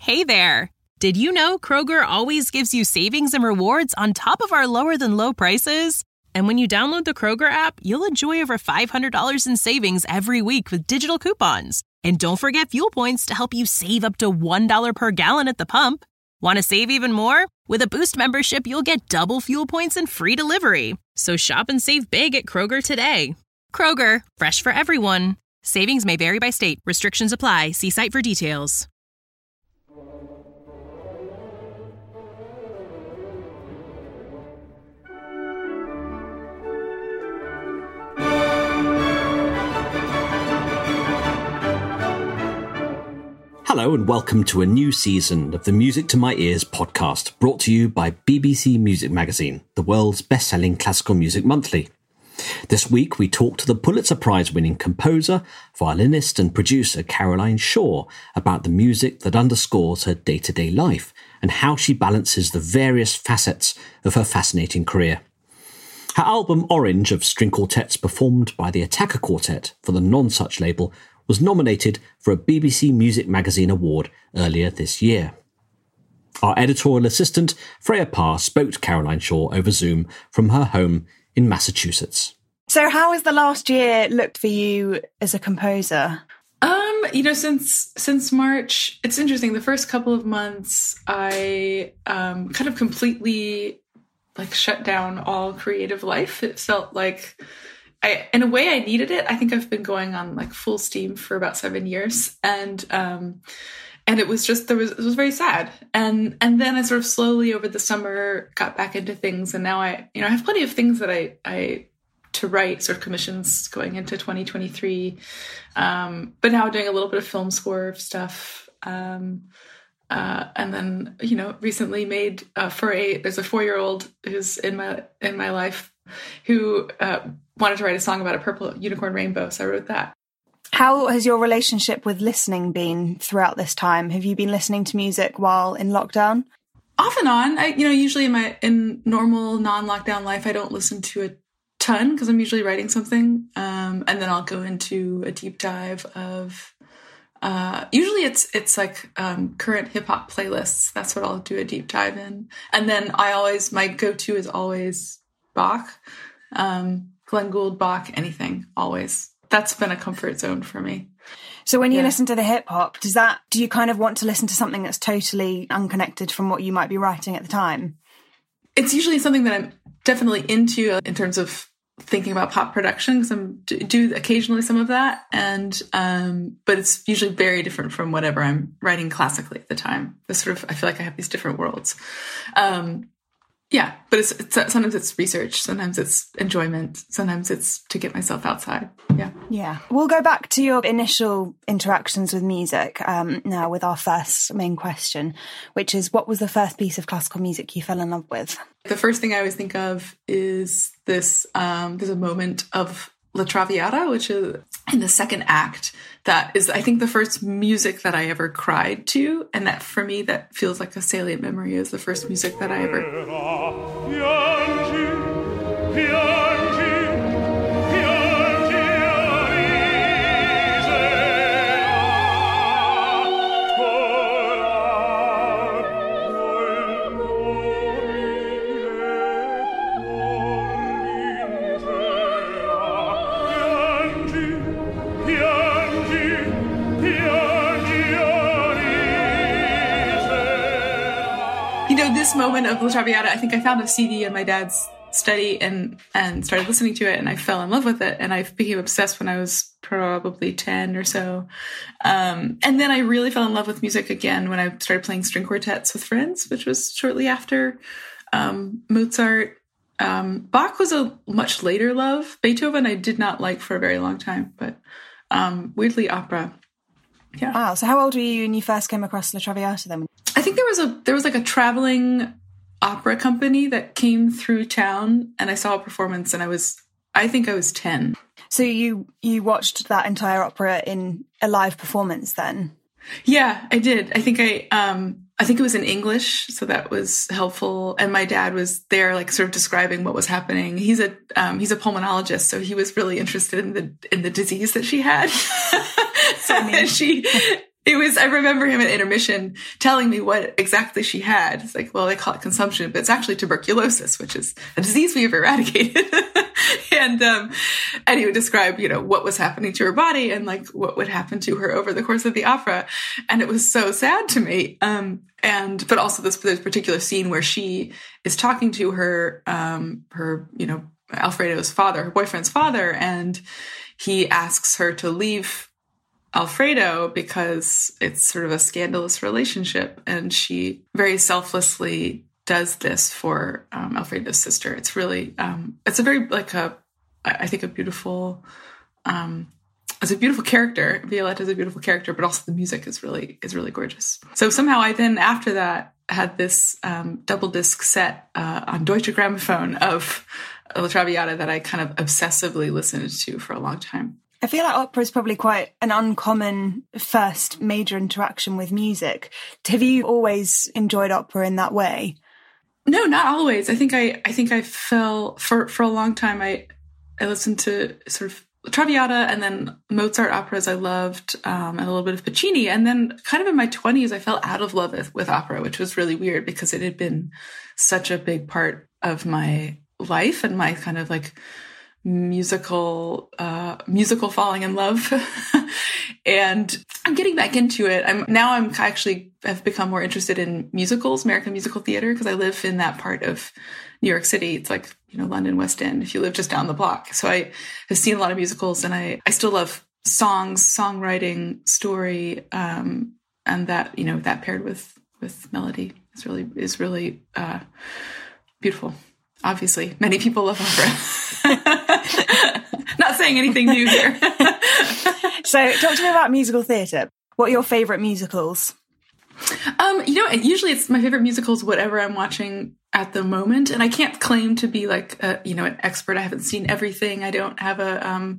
Hey there! Did you know Kroger always gives you savings and rewards on top of our lower-than-low prices? And when you download the Kroger app, you'll enjoy over $500 in savings every week with digital coupons. And don't forget fuel points to help you save up to $1 per gallon at the pump. Want to save even more? With a Boost membership, you'll get double fuel points and free delivery. So shop and save big at Kroger today. Kroger, fresh for everyone. Savings may vary by state. Restrictions apply. See site for details. Hello and welcome to a new season of the Music to My Ears podcast, brought to you by BBC Music Magazine, the world's best-selling classical music monthly. This week we talk to the Pulitzer Prize-winning composer, violinist and producer Caroline Shaw about the music that underscores her day-to-day life and how she balances the various facets of her fascinating career. Her album Orange of string quartets performed by the Attacker Quartet for the Non-Such label was nominated for a BBC Music Magazine award earlier this year. Our editorial assistant, Freya Parr, spoke to Caroline Shaw over Zoom from her home in Massachusetts. So how has the last year looked for you as a composer? Since March, it's interesting. The first couple of months, I kind of completely shut down all creative life. It felt like in a way I needed it. I think I've been going on full steam for about 7 years. And it was just, it was very sad. And then I sort of slowly over the summer got back into things. And now I have plenty of things that I to write, sort of commissions going into 2023. But now doing a little bit of film score stuff. And then, recently made there's a 4-year-old who's in my life who wanted to write a song about a purple unicorn rainbow. So I wrote that. How has your relationship with listening been throughout this time? Have you been listening to music while in lockdown? Off and on. Usually in normal non-lockdown life, I don't listen to a ton because I'm usually writing something. And then I'll go into a deep dive of, usually it's current hip hop playlists. That's what I'll do a deep dive in. And then my go-to is always Bach, Glenn Gould, Bach, anything, always. That's been a comfort zone for me. So when you listen to the hip hop, do you kind of want to listen to something that's totally unconnected from what you might be writing at the time? It's usually something that I'm definitely into in terms of thinking about pop production, because I do occasionally some of that, and but it's usually very different from whatever I'm writing classically at the time. I feel like I have these different worlds. But it's sometimes it's research, sometimes it's enjoyment, sometimes it's to get myself outside. Yeah. We'll go back to your initial interactions with music now with our first main question, which is, what was the first piece of classical music you fell in love with? The first thing I always think of is this, there's a moment of La Traviata, which is in the second act. That is, I think, the first music that I ever cried to. And that, for me, that feels like a salient memory, is the first music that I ever... This moment of La Traviata, I think I found a CD in my dad's study and started listening to it, and I fell in love with it, and I became obsessed when I was probably 10 or so. And then I really fell in love with music again when I started playing string quartets with friends, which was shortly after Mozart. Bach was a much later love. Beethoven I did not like for a very long time, but weirdly opera. Yeah. Wow. So how old were you when you first came across La Traviata then? I think there was a traveling opera company that came through town, and I saw a performance, and I think I was 10. So you watched that entire opera in a live performance then? Yeah, I did. I think it was in English, so that was helpful. And my dad was there, sort of describing what was happening. He's a pulmonologist, so he was really interested in the disease that she had. I remember him at intermission telling me what exactly she had. It's like, well, they call it consumption, but it's actually tuberculosis, which is a disease we have eradicated. And he would describe, what was happening to her body and like what would happen to her over the course of the opera. And it was so sad to me. But also this particular scene where she is talking to her Alfredo's father, her boyfriend's father, and he asks her to leave Alfredo because it's sort of a scandalous relationship, and she very selflessly does this for Alfredo's sister. It's really it's a very I think a beautiful it's a beautiful character. Violetta is a beautiful character, but also the music is really gorgeous. So somehow I then after that had this double disc set on Deutsche Grammophon of La Traviata that I kind of obsessively listened to for a long time. I feel like opera is probably quite an uncommon first major interaction with music. Have you always enjoyed opera in that way? No, not always. I think I fell for a long time. I listened to sort of Traviata and then Mozart operas I loved, and a little bit of Puccini. And then kind of in my 20s, I fell out of love with opera, which was really weird because it had been such a big part of my life and my kind of like musical falling in love. And I'm getting back into it. I'm actually have become more interested in musicals, American musical theater, because I live in that part of New York City. It's like, London, West End, if you live just down the block. So I have seen a lot of musicals, and I still love songs, songwriting, story, and that, that paired with melody is really beautiful. Obviously, many people love opera. Not saying anything new here. So talk to me about musical theatre. What are your favourite musicals? Usually it's my favorite musicals, whatever I'm watching at the moment. And I can't claim to be like, an expert. I haven't seen everything. I don't have a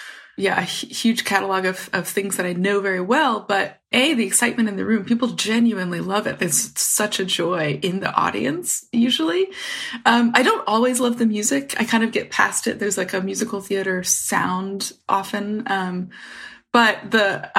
huge catalog of things that I know very well. But the excitement in the room, people genuinely love it. There's such a joy in the audience, usually. I don't always love the music. I kind of get past it. There's like a musical theater sound often. But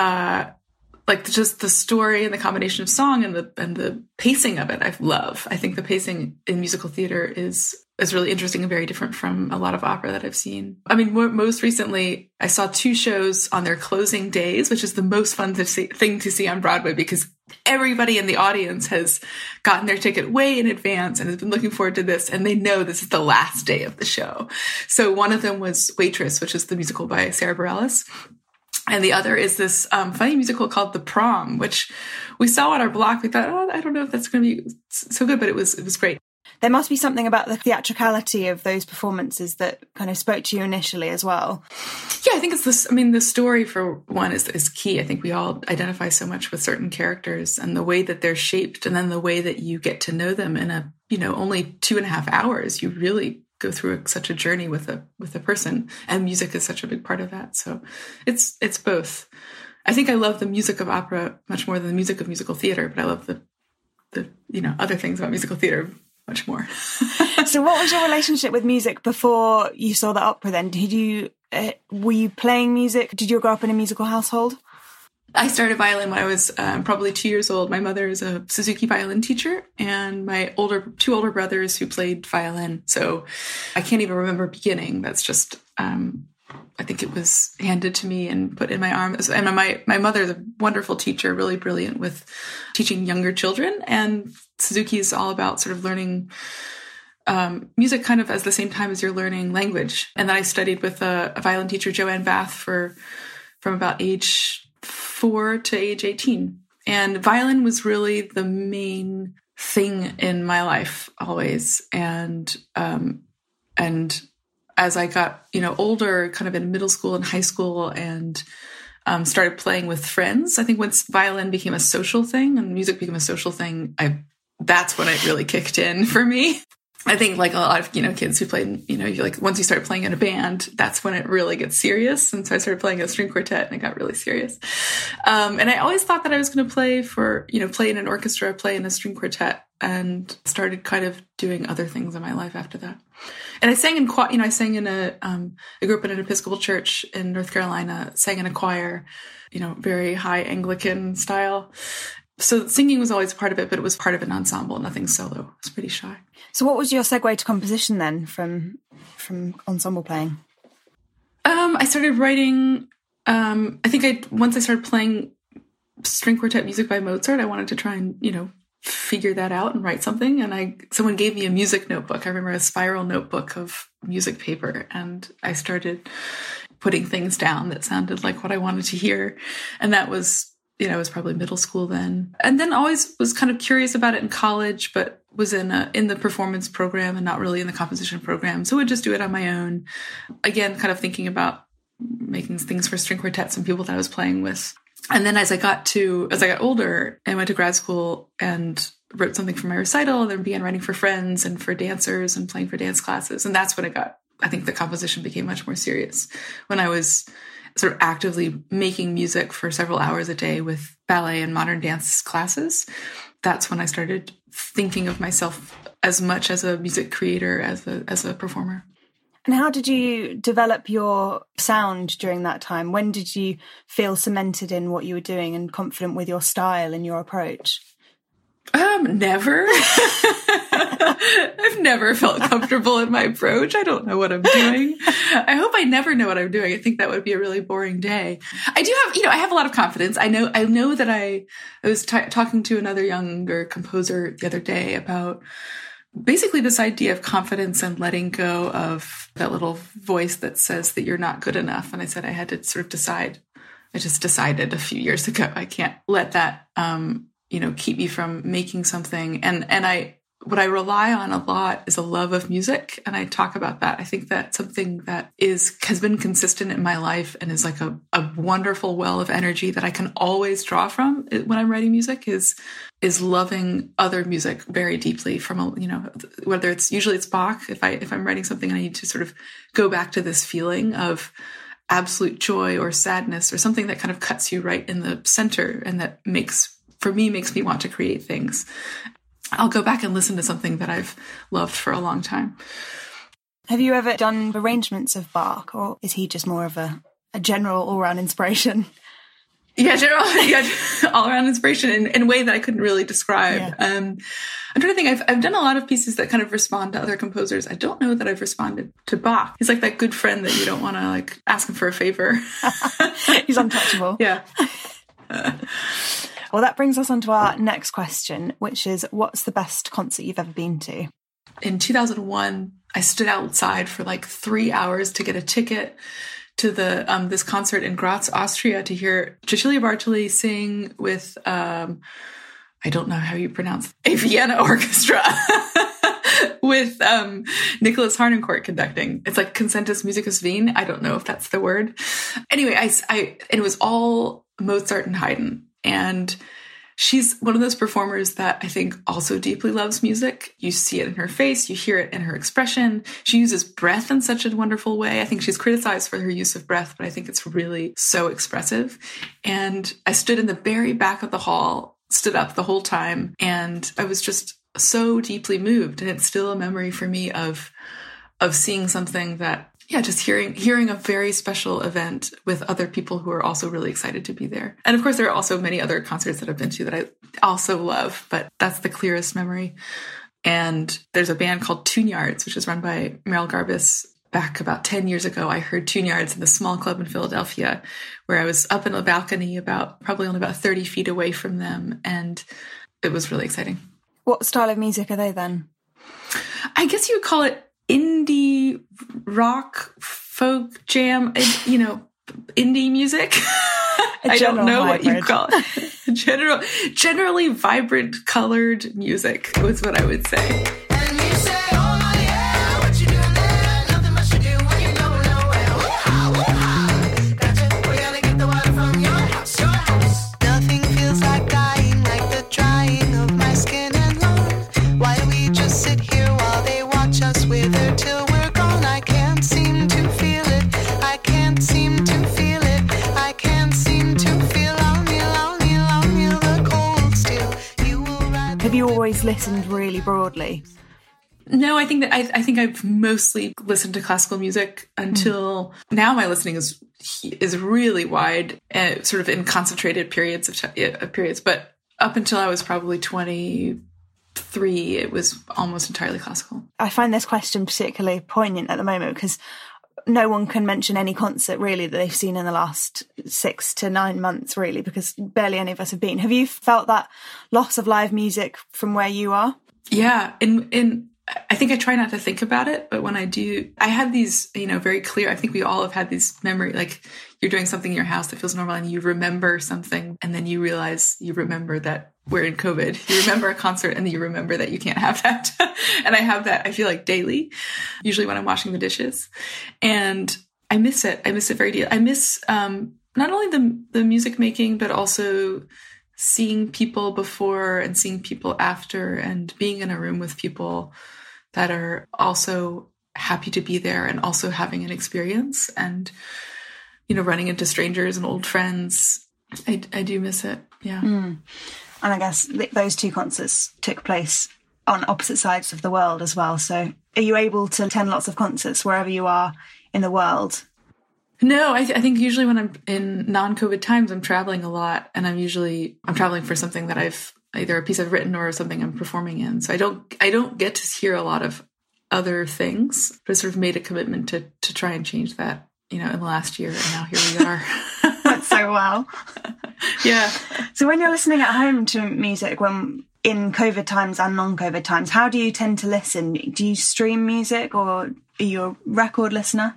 just the story and the combination of song and the pacing of it, I love. I think the pacing in musical theater is really interesting and very different from a lot of opera that I've seen. I mean, most recently, I saw 2 shows on their closing days, which is the most fun thing to see on Broadway because everybody in the audience has gotten their ticket way in advance and has been looking forward to this, and they know this is the last day of the show. So one of them was Waitress, which is the musical by Sarah Bareilles. And the other is this funny musical called The Prom, which we saw on our block. We thought, I don't know if that's going to be so good, but it was great. There must be something about the theatricality of those performances that kind of spoke to you initially as well. Yeah, I think it's this. I mean, the story for one is key. I think we all identify so much with certain characters and the way that they're shaped, and then the way that you get to know them in a only 2.5 hours. You really go through such a journey with a person, and music is such a big part of that. So it's both. I think I love the music of opera much more than the music of musical theater, but I love the other things about musical theater much more. So what was your relationship with music before you saw the opera then? Were you playing music? Did you grow up in a musical household? I started violin when I was probably 2 years old. My mother is a Suzuki violin teacher, and my two older brothers who played violin. So I can't even remember beginning. That's just, I think it was handed to me and put in my arms. And my mother is a wonderful teacher, really brilliant with teaching younger children. And Suzuki is all about sort of learning music kind of at the same time as you're learning language. And then I studied with a violin teacher, Joanne Bath, from about age 4 to age 18. And violin was really the main thing in my life always. And as I got, older, kind of in middle school and high school, and started playing with friends, I think once violin became a social thing and music became a social thing, that's when it really kicked in for me. I think like a lot of, kids who play, once you start playing in a band, that's when it really gets serious. And so I started playing a string quartet and it got really serious. And I always thought that I was going to play in an orchestra, play in a string quartet, and started kind of doing other things in my life after that. And I sang in I grew up in an Episcopal church in North Carolina, sang in a choir, very high Anglican style. So singing was always part of it, but it was part of an ensemble, nothing solo. I was pretty shy. So what was your segue to composition then from ensemble playing? I started writing, once I started playing string quartet music by Mozart, I wanted to try and, figure that out and write something. And someone gave me a music notebook. I remember a spiral notebook of music paper. And I started putting things down that sounded like what I wanted to hear. And that was, I was probably middle school then. And then always was kind of curious about it in college, but was in the performance program and not really in the composition program. So would just do it on my own. Again, kind of thinking about making things for string quartets and people that I was playing with. And then as I got older, I went to grad school and wrote something for my recital, and then began writing for friends and for dancers and playing for dance classes. And that's when I think the composition became much more serious. When I was sort of actively making music for several hours a day with ballet and modern dance classes, that's when I started thinking of myself as much as a music creator, as a performer. And how did you develop your sound during that time? When did you feel cemented in what you were doing and confident with your style and your approach? Never. I've never felt comfortable in my approach. I don't know what I'm doing. I hope I never know what I'm doing. I think that would be a really boring day. I do have, I have a lot of confidence. I know that I was talking to another younger composer the other day about basically this idea of confidence and letting go of that little voice that says that you're not good enough. And I said I had to sort of decide. I just decided a few years ago I can't let that keep me from making something. And what I rely on a lot is a love of music. And I talk about that. I think that something that has been consistent in my life and is like a wonderful well of energy that I can always draw from when I'm writing music is loving other music very deeply from whether it's Bach. If I'm writing something and I need to sort of go back to this feeling of absolute joy or sadness or something that kind of cuts you right in the center and that makes me want to create things, I'll go back and listen to something that I've loved for a long time. Have you ever done arrangements of Bach, or is he just more of a general all-round inspiration? Yeah, all-around inspiration in a way that I couldn't really describe. Yeah. I'm trying to think. I've done a lot of pieces that kind of respond to other composers. I don't know that I've responded to Bach. He's like that good friend that you don't want to ask him for a favor. He's untouchable. Yeah. Well, that brings us on to our next question, which is, what's the best concert you've ever been to? In 2001, I stood outside for 3 hours to get a ticket to the this concert in Graz, Austria, to hear Cecilia Bartoli sing with, I don't know how you pronounce it, a Vienna orchestra with Nicholas Harnoncourt conducting. It's like Concentus Musicus Wien. I don't know if that's the word. Anyway, it was all Mozart and Haydn. And she's one of those performers that I think also deeply loves music. You see it in her face. You hear it in her expression. She uses breath in such a wonderful way. I think she's criticized for her use of breath, but I think it's really so expressive. And I stood in the very back of the hall, stood up the whole time, and I was just so deeply moved. And it's still a memory for me of seeing something that, just hearing a very special event with other people who are also really excited to be there. And of course, there are also many other concerts that I've been to that I also love, but that's the clearest memory. And there's a band called Tune Yards, which is run by Meryl Garbus. Back about 10 years ago, I heard Tune Yards in the small club in Philadelphia, where I was up in a balcony probably only about 30 feet away from them. And it was really exciting. What style of music are they then? I guess you would call it indie rock, folk jam, indie music. I don't know hybrid. What you call it. Generally vibrant, colored music was what I would say. Nothing feels like dying, like the drying of my skin and lungs. Why we just sit here while they walk Have you always listened really broadly? No, I think that I think I've mostly listened to classical music until now. My listening is really wide, sort of in concentrated periods of periods. But up until I was probably 23, it was almost entirely classical. I find this question particularly poignant at the moment because no one can mention any concert really that they've seen in the last 6 to 9 months, really, because barely any of us have been. Have you felt that loss of live music from where you are? Yeah, I think I try not to think about it, but when I do, I have these, very clear, I think we all have had these memory, like you're doing something in your house that feels normal and you remember something and then you realize you remember that we're in COVID. You remember a concert and then you remember that you can't have that. And I have that, I feel like daily, usually when I'm washing the dishes. And I miss it. I miss it very deeply. I miss not only the music making, but also seeing people before and seeing people after and being in a room with people that are also happy to be there and also having an experience and, running into strangers and old friends. I do miss it. Yeah. And I guess those two concerts took place on opposite sides of the world as well. So are you able to attend lots of concerts wherever you are in the world? No, I think usually when I'm in non-COVID times, I'm traveling a lot, and I'm traveling for something that I've either a piece I've written or something I'm performing in. So I don't get to hear a lot of other things, but I sort of made a commitment to try and change that, in the last year, and now here we are. That's so well. Yeah. So when you're listening at home to music, when in COVID times and non-COVID times, how do you tend to listen? Do you stream music or are you a record listener?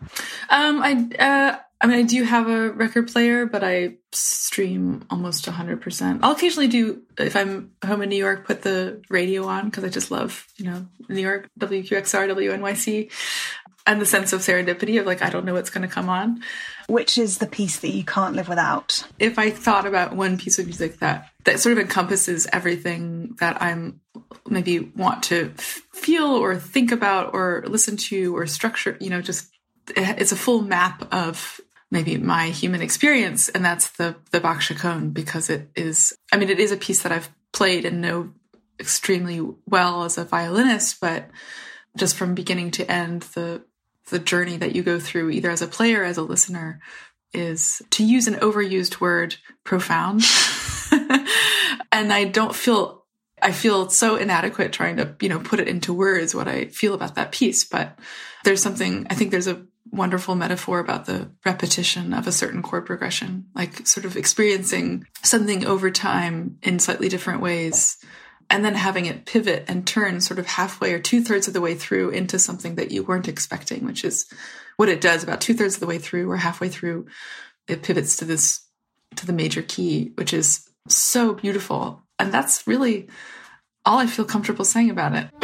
I do have a record player, but I stream almost 100%. I'll occasionally do, if I'm home in New York, put the radio on because I just love, New York, WQXR, WNYC, and the sense of serendipity of I don't know what's going to come on. Which is the piece that you can't live without? If I thought about one piece of music that sort of encompasses everything that I'm maybe want to feel or think about or listen to or structure, it's a full map of maybe my human experience, and that's the Bach Chaconne, because it is a piece that I've played and know extremely well as a violinist, but just from beginning to end, the journey that you go through, either as a player or as a listener, is, to use an overused word, profound. And I feel so inadequate trying to, put it into words what I feel about that piece. But there's a wonderful metaphor about the repetition of a certain chord progression, like sort of experiencing something over time in slightly different ways, and then having it pivot and turn sort of halfway or 2/3 of the way through into something that you weren't expecting, which is what it does. About 2/3 of the way through or halfway through, it pivots to the major key, which is so beautiful. And that's really all I feel comfortable saying about it.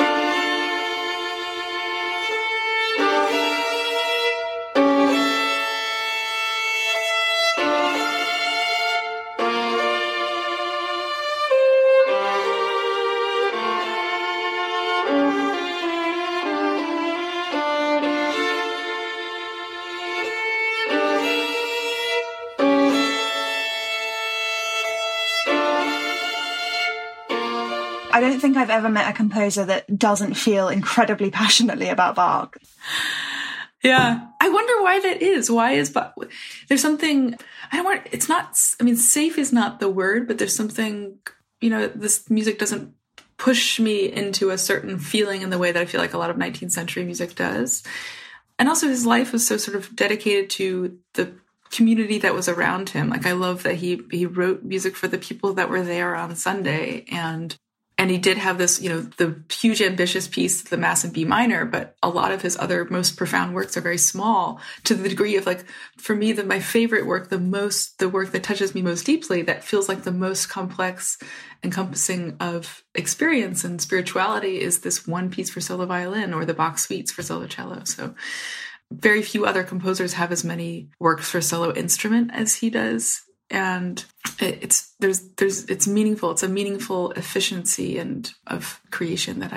I don't think I've ever met a composer that doesn't feel incredibly passionately about Bach. Yeah. I wonder why that is. Why is Bach? There's something, safe is not the word, but there's something, this music doesn't push me into a certain feeling in the way that I feel like a lot of 19th century music does. And also his life was so sort of dedicated to the community that was around him. I love that he wrote music for the people that were there on Sunday, and he did have this, the huge ambitious piece, the Mass in B minor, but a lot of his other most profound works are very small, to the degree of for me, my favorite work, the work that touches me most deeply, that feels like the most complex, encompassing of experience and spirituality, is this one piece for solo violin, or the Bach suites for solo cello. So very few other composers have as many works for solo instrument as he does. And it's meaningful. It's a meaningful efficiency and of creation that I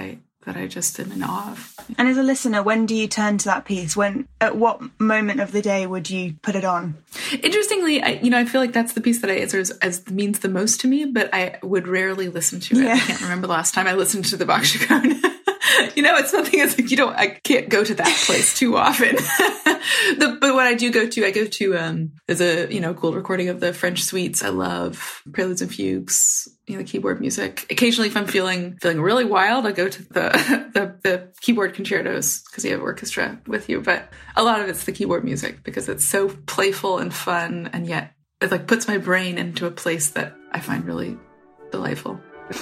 that I just am in awe of. And as a listener, when do you turn to that piece? At what moment of the day would you put it on? Interestingly, I feel like that's the piece that I answer as means the most to me, but I would rarely listen to it. Yeah. I can't remember the last time I listened to the Bach Chaconne. It's something that's like, I can't go to that place too often. But what I go to, there's a, cool recording of the French suites. I love Preludes and Fugues, the keyboard music. Occasionally, if I'm feeling really wild, I go to the keyboard concertos because you have orchestra with you. But a lot of it's the keyboard music because it's so playful and fun, and yet it like puts my brain into a place that I find really delightful.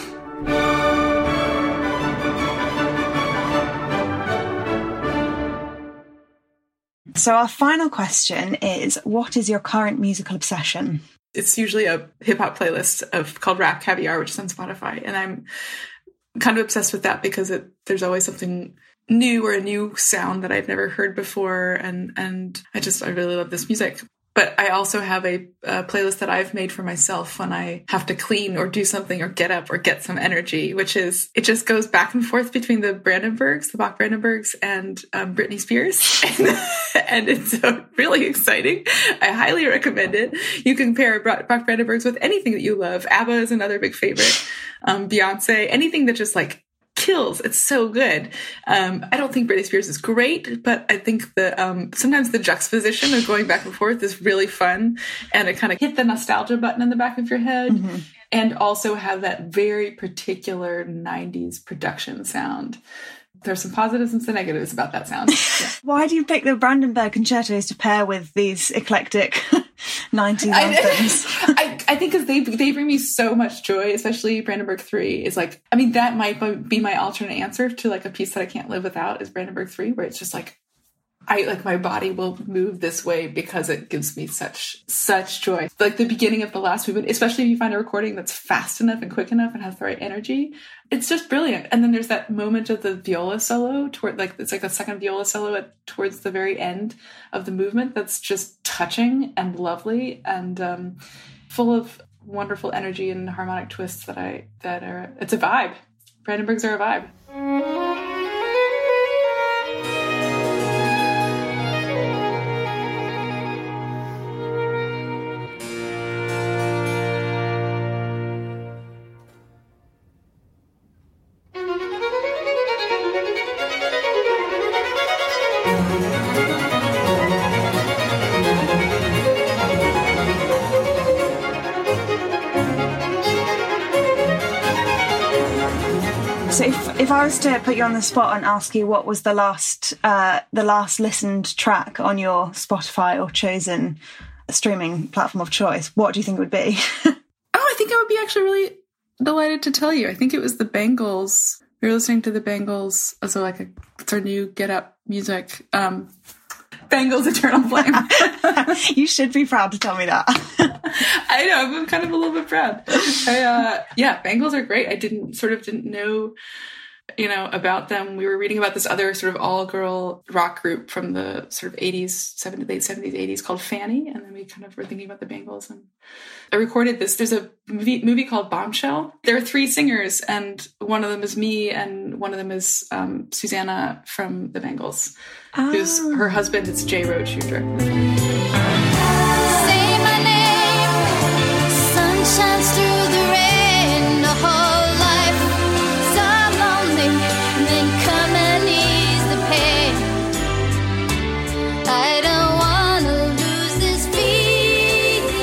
So our final question is, what is your current musical obsession? It's usually a hip-hop playlist called Rap Caviar, which is on Spotify. And I'm kind of obsessed with that because there's always something new or a new sound that I've never heard before. And I really love this music. But I also have a playlist that I've made for myself when I have to clean or do something or get up or get some energy, which is, it just goes back and forth between the Bach Brandenburgs and Britney Spears. And it's really exciting. I highly recommend it. You can pair Bach Brandenburgs with anything that you love. ABBA is another big favorite. Beyonce, anything that just like kills. It's so good. I don't think Britney Spears is great, but I think that sometimes the juxtaposition of going back and forth is really fun, and it kind of hit the nostalgia button in the back of your head, and also have that very particular 90s production sound. There's some positives and some negatives about that sound. Yeah. Why do you pick the Brandenburg concertos to pair with these eclectic 90s anthems? I think because they bring me so much joy, especially Brandenburg 3 is like, that might be my alternate answer to like a piece that I can't live without is Brandenburg 3, where it's just like, my body will move this way because it gives me such joy. Like the beginning of the last movement, especially if you find a recording that's fast enough and quick enough and has the right energy, it's just brilliant. And then there's that moment of the viola solo it's like the second viola solo towards the very end of the movement that's just touching and lovely and full of wonderful energy and harmonic twists it's a vibe. Brandenburgs are a vibe. So if I was to put you on the spot and ask you what was the last listened track on your Spotify or chosen streaming platform of choice, what do you think it would be? I think I would be actually really delighted to tell you. I think it was the Bangles. We were listening to the Bangles, so it's our new Get Up music. Bangles Eternal Flame. You should be proud to tell me that. I know, I'm kind of a little bit proud. Bangles are great. I didn't know, about them. We were reading about this other sort of all-girl rock group from the sort of late 70s, 80s called Fanny, and then we kind of were thinking about the Bangles. And I recorded this. There's a movie called Bombshell. There are 3 singers, and one of them is me, and one of them is Susanna from the Bangles, who's her husband. It's Jay Roach, who directed. Shines through the rain, the whole life so lonely, and then come and ease the pain. I don't want to lose this feeling.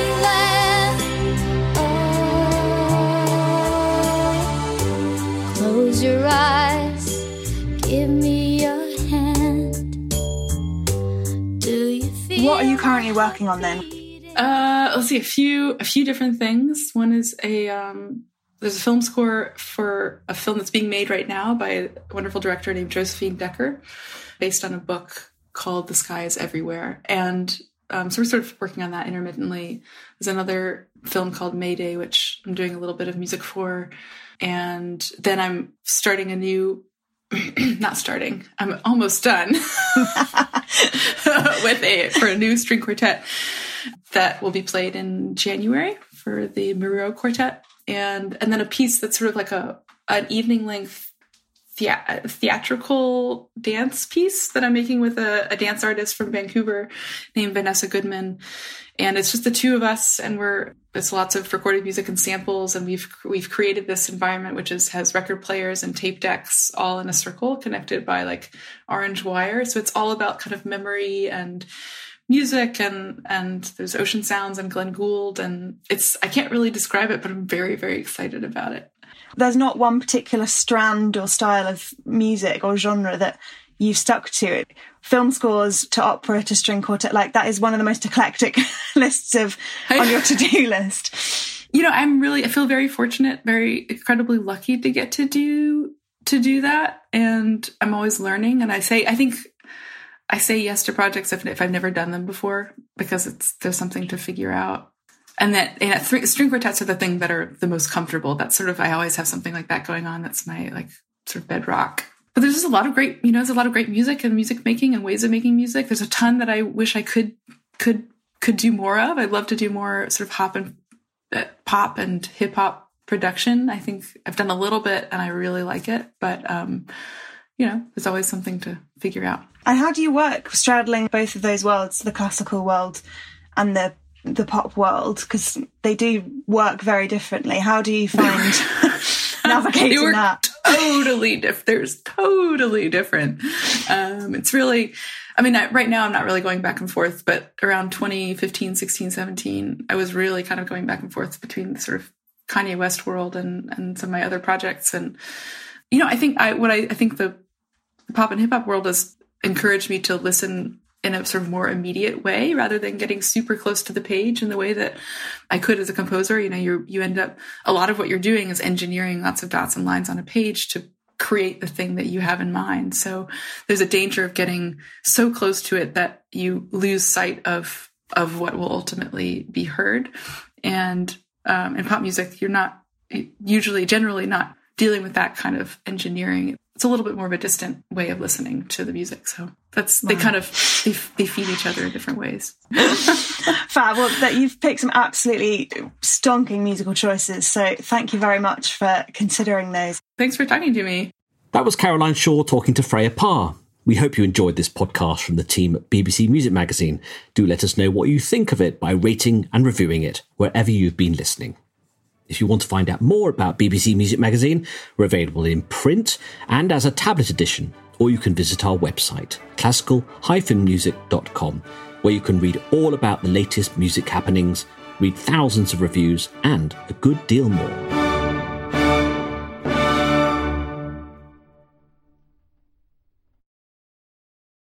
Oh, close your eyes, give me your hand. Do you feel? What are you currently working on then? Let's see, a few different things. One is there's a film score for a film that's being made right now by a wonderful director named Josephine Decker, based on a book called The Sky is Everywhere. And so we're sort of working on that intermittently. There's another film called Mayday, which I'm doing a little bit of music for. And then I'm starting I'm almost done for a new string quartet that will be played in January for the Moreau Quartet, and then a piece that's sort of like an evening length theatrical dance piece that I'm making with a dance artist from Vancouver named Vanessa Goodman. And it's just the two of us, and it's lots of recorded music and samples. And we've created this environment, which has record players and tape decks all in a circle connected by like orange wire. So it's all about kind of memory and music, and there's ocean sounds and Glenn Gould, and I can't really describe it, but I'm very, very excited about it. There's not one particular strand or style of music or genre that you've stuck to. Film scores to opera to string quartet, like that is one of the most eclectic lists on your to-do list. You know, I feel very fortunate, very incredibly lucky to get to do that, and I'm always learning. And I say yes to projects if I've never done them before, because there's something to figure out. And string quartets are the thing that are the most comfortable. That's sort of, I always have something like that going on. That's my like sort of bedrock. But there's just a lot of great music and music making and ways of making music. There's a ton that I wish I could do more of. I'd love to do more sort of pop and hip hop production. I think I've done a little bit and I really like it, but there's always something to figure out. And how do you work straddling both of those worlds, the classical world and the pop world? Because they do work very differently. How do you find navigating that? Totally different. There's totally different. It's really, right now I'm not really going back and forth, but around 2015, 16, 17, I was really kind of going back and forth between the sort of Kanye West world and some of my other projects. And, I think the pop and hip hop world has encouraged me to listen in a sort of more immediate way rather than getting super close to the page in the way that I could as a composer. You end up, a lot of what you're doing is engineering lots of dots and lines on a page to create the thing that you have in mind. So there's a danger of getting so close to it that you lose sight of what will ultimately be heard. And in pop music, you're not generally not dealing with that kind of engineering. It's a little bit more of a distant way of listening to the music. So they feed each other in different ways. Fab. Well, that you've picked some absolutely stonking musical choices. So thank you very much for considering those. Thanks for talking to me. That was Caroline Shaw talking to Freya Parr. We hope you enjoyed this podcast from the team at BBC Music Magazine. Do let us know what you think of it by rating and reviewing it wherever you've been listening. If you want to find out more about BBC Music Magazine, we're available in print and as a tablet edition, or you can visit our website, classical-music.com, where you can read all about the latest music happenings, read thousands of reviews, and a good deal more.